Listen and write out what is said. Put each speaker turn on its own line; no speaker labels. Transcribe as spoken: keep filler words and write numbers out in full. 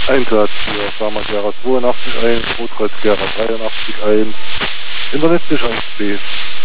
Einsatz hier, sagen wir Gera zweiundachtzig eins, Rotreuz Gera dreiundachtzig eins, Internet Sicherheitsbase.